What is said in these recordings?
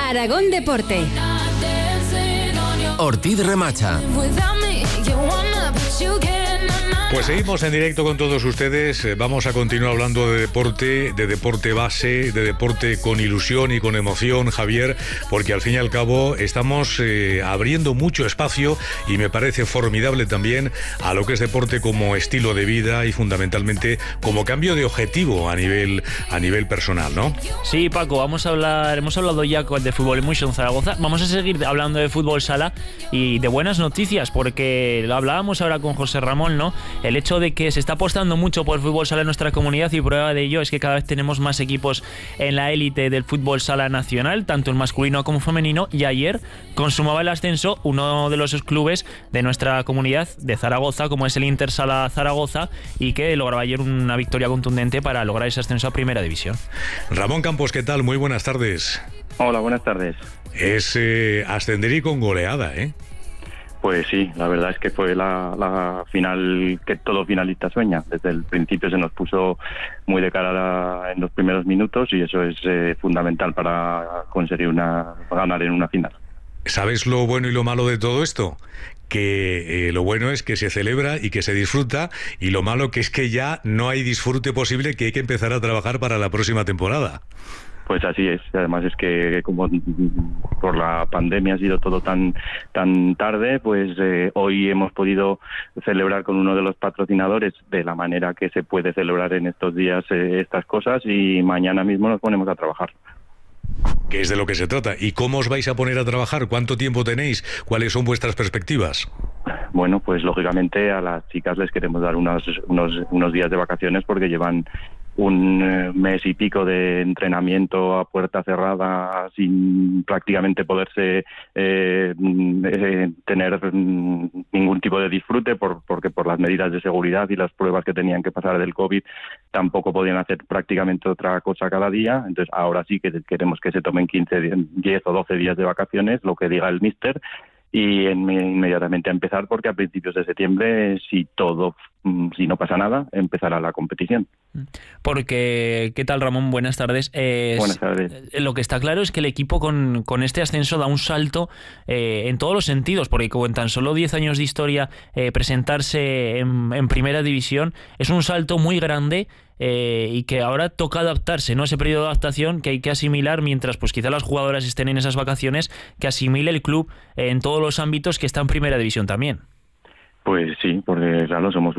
Aragón Deporte. Ortiz Remacha. Pues seguimos en directo con todos ustedes. Vamos a continuar hablando de deporte base, de deporte con ilusión y con emoción, Javier, porque al fin y al cabo estamos abriendo mucho espacio, y me parece formidable también, a lo que es deporte como estilo de vida y fundamentalmente como cambio de objetivo a nivel personal, ¿no? Sí, Paco, hemos hablado ya de Fútbol Emotion Zaragoza. Vamos a seguir hablando de fútbol sala y de buenas noticias, porque lo hablábamos ahora con José Ramón, ¿no? El hecho de que se está apostando mucho por el fútbol sala en nuestra comunidad, y prueba de ello es que cada vez tenemos más equipos en la élite del fútbol sala nacional, tanto en masculino como femenino, y ayer consumaba el ascenso uno de los clubes de nuestra comunidad de Zaragoza, como es el Inter Sala Zaragoza, y que lograba ayer una victoria contundente para lograr ese ascenso a Primera División. Ramón Campos, ¿qué tal? Muy buenas tardes. Hola, buenas tardes. Es ascender y con goleada, ¿eh? Pues sí, la verdad es que fue la final que todo finalista sueña. Desde el principio se nos puso muy de cara en los primeros minutos, y eso es fundamental para conseguir ganar en una final. ¿Sabes lo bueno y lo malo de todo esto? Que lo bueno es que se celebra y que se disfruta, y lo malo que es que ya no hay disfrute posible, que hay que empezar a trabajar para la próxima temporada. Pues así es. Además es que como por la pandemia ha sido todo tan tarde, pues hoy hemos podido celebrar con uno de los patrocinadores de la manera que se puede celebrar en estos días estas cosas, y mañana mismo nos ponemos a trabajar. ¿Qué es de lo que se trata? ¿Y cómo os vais a poner a trabajar? ¿Cuánto tiempo tenéis? ¿Cuáles son vuestras perspectivas? Bueno, pues lógicamente a las chicas les queremos dar unos días de vacaciones, porque llevan un mes y pico de entrenamiento a puerta cerrada sin prácticamente poderse tener ningún tipo de disfrute, porque por las medidas de seguridad y las pruebas que tenían que pasar del COVID tampoco podían hacer prácticamente otra cosa cada día. Entonces ahora sí que queremos que se tomen 10 o 12 días de vacaciones, lo que diga el míster, y inmediatamente a empezar, porque a principios de septiembre, si no pasa nada, empezará la competición. Porque, ¿qué tal, Ramón? Buenas tardes. Buenas tardes. Lo que está claro es que el equipo con este ascenso da un salto en todos los sentidos, porque con tan solo 10 años de historia, presentarse en Primera División es un salto muy grande. Y que ahora toca adaptarse, ¿no? Ese periodo de adaptación que hay que asimilar, mientras pues quizá las jugadoras estén en esas vacaciones, que asimile el club en todos los ámbitos que está en Primera División también. Pues sí, porque claro, somos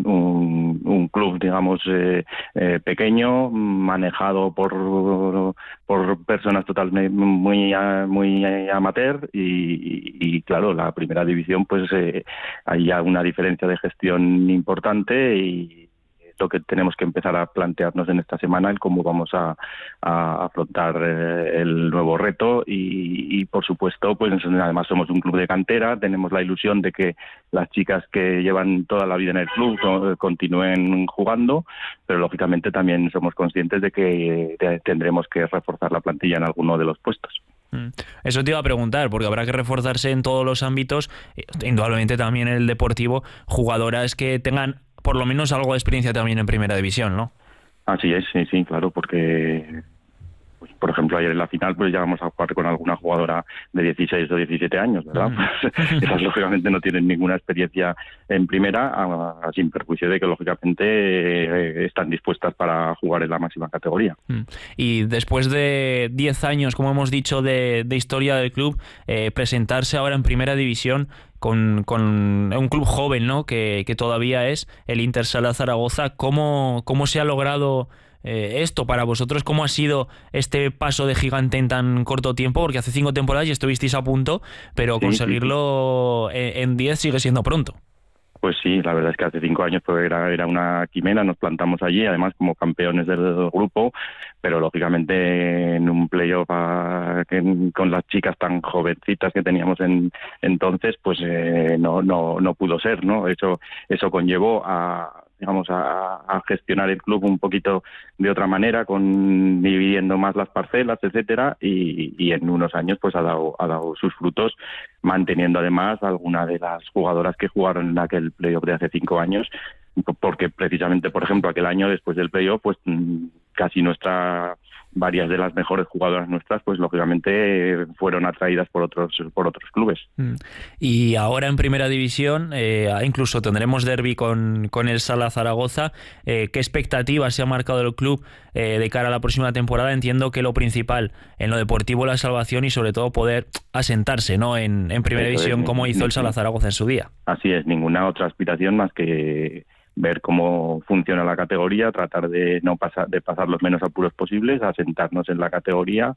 un club, digamos, pequeño, manejado por personas totalmente muy amateur, y claro, la Primera División, pues hay ya una diferencia de gestión importante, y lo que tenemos que empezar a plantearnos en esta semana, el cómo vamos a afrontar el nuevo reto, y por supuesto, pues además somos un club de cantera, tenemos la ilusión de que las chicas que llevan toda la vida en el club continúen jugando, pero lógicamente también somos conscientes de que tendremos que reforzar la plantilla en alguno de los puestos. Eso te iba a preguntar, porque habrá que reforzarse en todos los ámbitos, indudablemente también en el deportivo, jugadoras que tengan por lo menos algo de experiencia también en Primera División, ¿no? Así es, sí, claro, porque pues, por ejemplo, ayer en la final pues ya vamos a jugar con alguna jugadora de 16 o 17 años, ¿verdad? Pues, esas lógicamente no tienen ninguna experiencia en primera, sin perjuicio de que lógicamente están dispuestas para jugar en la máxima categoría. Y después de 10 años, como hemos dicho, de historia del club, presentarse ahora en Primera División con un club joven, ¿no? Que todavía es el Inter Sala Zaragoza. ¿Cómo se ha logrado esto para vosotros? ¿Cómo ha sido este paso de gigante en tan corto tiempo? Porque hace 5 temporadas ya estuvisteis a punto, pero conseguirlo en 10 sigue siendo pronto. Pues sí, la verdad es que hace 5 años pues era una quimera, nos plantamos allí, además como campeones del grupo, pero lógicamente en un playoff con las chicas tan jovencitas que teníamos entonces, pues no pudo ser, ¿no? Eso conllevó a gestionar el club un poquito de otra manera, dividiendo más las parcelas, etcétera, y en unos años pues ha dado sus frutos, manteniendo además alguna de las jugadoras que jugaron en aquel playoff de hace 5 años, porque precisamente, por ejemplo, aquel año después del playoff pues casi varias de las mejores jugadoras nuestras, pues lógicamente fueron atraídas por otros clubes. Y ahora en Primera División, incluso tendremos derbi con el Sala Zaragoza. ¿Qué expectativas se ha marcado el club de cara a la próxima temporada? Entiendo que lo principal en lo deportivo la salvación y sobre todo poder asentarse, ¿no?, en Primera División como hizo el Sala Zaragoza en su día. Así es, ninguna otra aspiración más que ver cómo funciona la categoría, tratar de pasar los menos apuros posibles, asentarnos en la categoría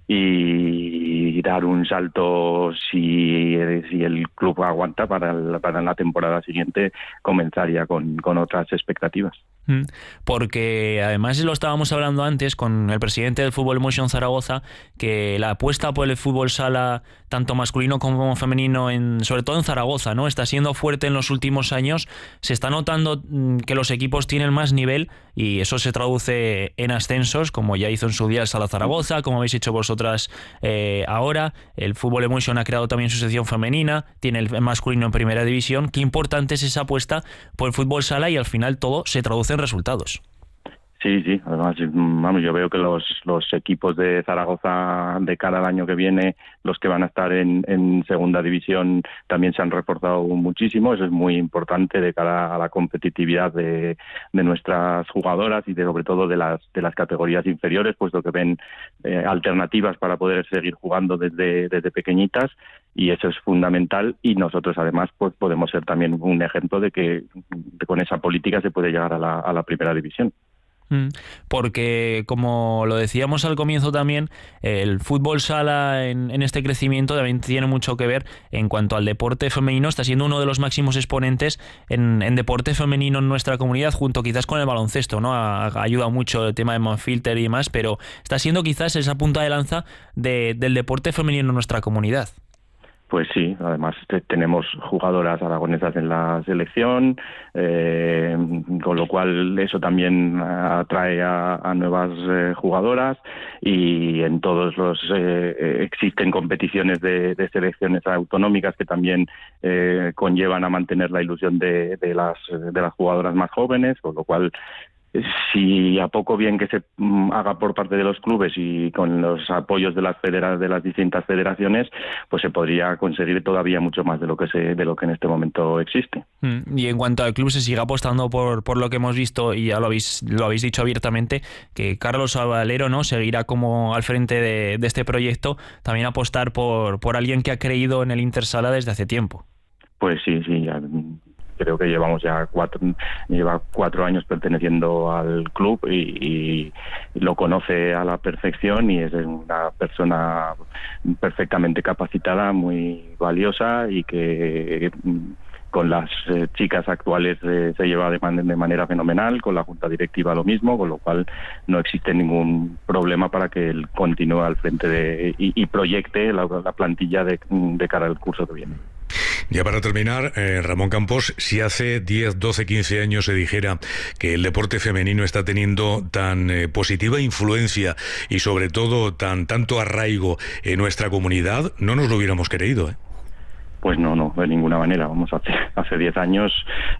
y dar un salto si el club aguanta para la temporada siguiente, comenzar ya con otras expectativas. Porque además lo estábamos hablando antes con el presidente del Fútbol Emotion Zaragoza, que la apuesta por el fútbol sala tanto masculino como femenino, sobre todo en Zaragoza, ¿no?, está siendo fuerte en los últimos años. Se está notando que los equipos tienen más nivel y eso se traduce en ascensos, como ya hizo en su día el Sala Zaragoza, como habéis hecho vosotras ahora. El Fútbol Emotion ha creado también su sección femenina, tiene el masculino en Primera División. Qué importante es esa apuesta por el fútbol sala y al final todo se traduce en resultados. Sí, además, vamos, yo veo que los equipos de Zaragoza de cara al año que viene, los que van a estar en Segunda División, también se han reforzado muchísimo. Eso es muy importante de cara a la competitividad de nuestras jugadoras y sobre todo de las categorías inferiores, puesto que ven alternativas para poder seguir jugando desde pequeñitas, y eso es fundamental. Y nosotros además pues podemos ser también un ejemplo de que con esa política se puede llegar a la Primera División. Porque, como lo decíamos al comienzo también, el fútbol sala en este crecimiento también tiene mucho que ver en cuanto al deporte femenino. Está siendo uno de los máximos exponentes en deporte femenino en nuestra comunidad, junto quizás con el baloncesto, ¿no? Ayuda mucho el tema de Monfilter y demás, pero está siendo quizás esa punta de lanza del deporte femenino en nuestra comunidad. Pues sí, además tenemos jugadoras aragonesas en la selección, con lo cual eso también atrae a nuevas jugadoras, y en todos existen competiciones de selecciones autonómicas que también conllevan a mantener la ilusión de las jugadoras más jóvenes, con lo cual, si a poco bien que se haga por parte de los clubes y con los apoyos de las distintas federaciones, pues se podría conseguir todavía mucho más de lo que en este momento existe. Y en cuanto al club, se sigue apostando por lo que hemos visto, y ya lo habéis dicho abiertamente, que Carlos Valero, ¿no?, seguirá como al frente de este proyecto, también apostar por alguien que ha creído en el Intersala desde hace tiempo. Pues sí, ya creo que lleva 4 años perteneciendo al club y lo conoce a la perfección, y es una persona perfectamente capacitada, muy valiosa, y que con las chicas actuales se lleva de manera fenomenal, con la junta directiva lo mismo, con lo cual no existe ningún problema para que él continúe al frente y proyecte la plantilla de cara al curso que viene. Ya para terminar, Ramón Campos, si hace 10, 12, 15 años se dijera que el deporte femenino está teniendo tan positiva influencia y sobre todo tanto arraigo en nuestra comunidad, no nos lo hubiéramos creído, ¿eh? Pues no, de ninguna manera. Hace 10 años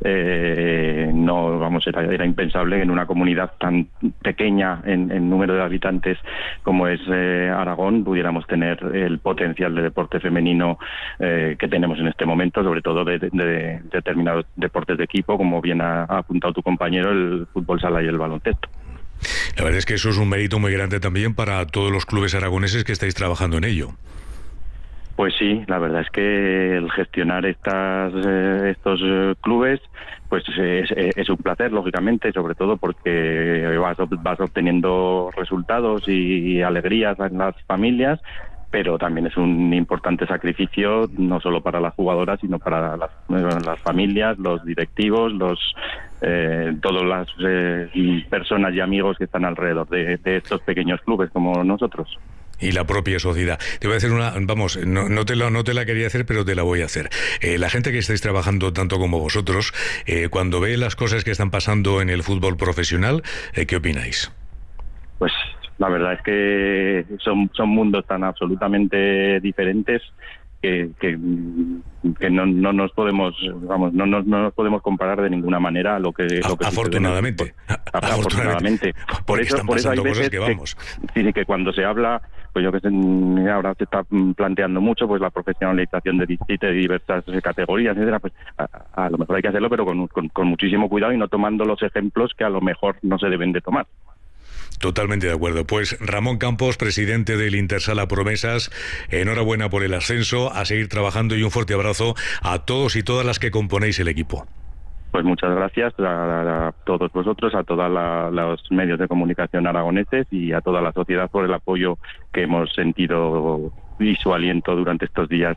era impensable que en una comunidad tan pequeña en número de habitantes como es Aragón pudiéramos tener el potencial de deporte femenino que tenemos en este momento, sobre todo de determinados deportes de equipo, como bien ha apuntado tu compañero, el fútbol sala y el baloncesto. La verdad es que eso es un mérito muy grande también para todos los clubes aragoneses que estáis trabajando en ello. Pues sí, la verdad es que el gestionar estos clubes pues es un placer, lógicamente, sobre todo porque vas obteniendo resultados y alegrías en las familias, pero también es un importante sacrificio, no solo para las jugadoras, sino para las familias, los directivos, todas las personas y amigos que están alrededor de estos pequeños clubes como nosotros. Y la propia sociedad. Te voy a hacer no te la quería hacer, pero te la voy a hacer. La gente que estáis trabajando tanto como vosotros, cuando ve las cosas que están pasando en el fútbol profesional, ¿qué opináis? Pues la verdad es que son mundos tan absolutamente diferentes no nos podemos, vamos, no nos podemos comparar de ninguna manera a lo que afortunadamente. Por eso hay veces que cuando se habla, pues yo que sé, ahora se está planteando mucho pues la profesionalización de diversas categorías, etcétera, pues a lo mejor hay que hacerlo, pero con muchísimo cuidado y no tomando los ejemplos que a lo mejor no se deben de tomar. Totalmente de acuerdo. Pues Ramón Campos, presidente del Intersala Promesas, enhorabuena por el ascenso, a seguir trabajando y un fuerte abrazo a todos y todas las que componéis el equipo. Pues muchas gracias a todos vosotros, a todos los medios de comunicación aragoneses y a toda la sociedad por el apoyo que hemos sentido y su aliento durante estos días